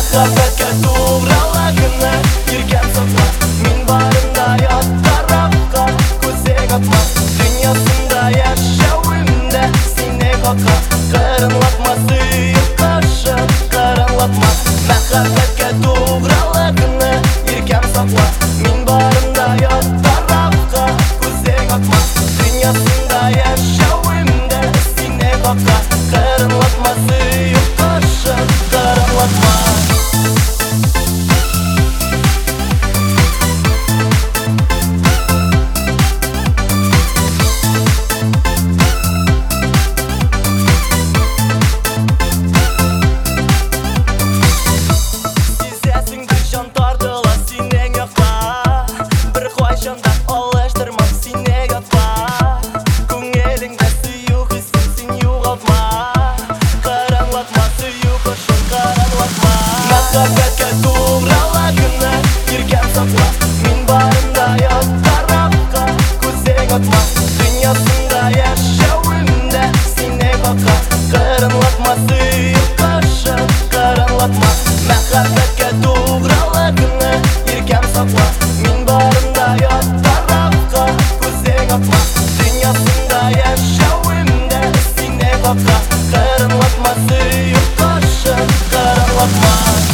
Мәхәббәткә тугралыгына йөргән сафа. Мин барымда ят тарафка күзең атма. Дөньясында яшәвемдә сине какка. Кырынлатма сөеп кашып, кырынлатма. Мәхәббәткә тугралыгына йөргән сафа. Мин барымда ят тарафка күзең атма. Дөньясында яшәвемдә сине какка. Кырынлатма сөеп кашып, кырынлатма. Мәхәббәткә тугралыгына йөргән сафа. Мин барымда ят тарафка күзең атма. Дөньясында яшәвемдә сине какка. Кырынлатма сөеп кашып, кырынлатма. Мәхәббәткә тугралыгына йөргән сафа. Мин барымда ят тарафка күзең атма. Дөньясында яшәвемдә сине какка. Кырынлатма сөеп кашып, кырынлатма.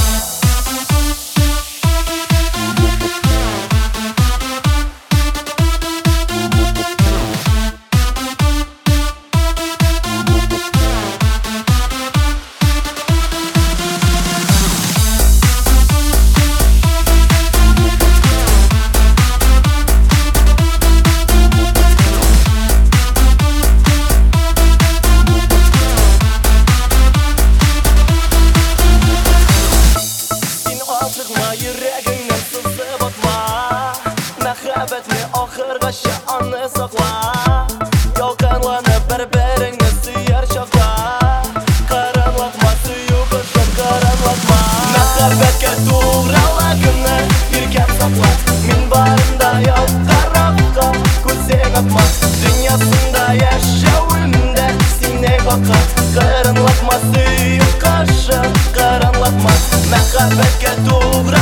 Йөрәгеңнән сызып атма. Мәхәббәтне ахыргача аны сакла. Ялкынланып бер-береңне сөяр чакта. Кырынлатма сөю кышын, кырынлатма. Мәхәббәткә тугралыгына йөргән сафа. Мин барымда ят тарафка күзең атма. Дөньясында яшәвемдә сине какка. Кырынлатма сөеп кашып, кырынлатма. Мәхәббәткә тугралыгына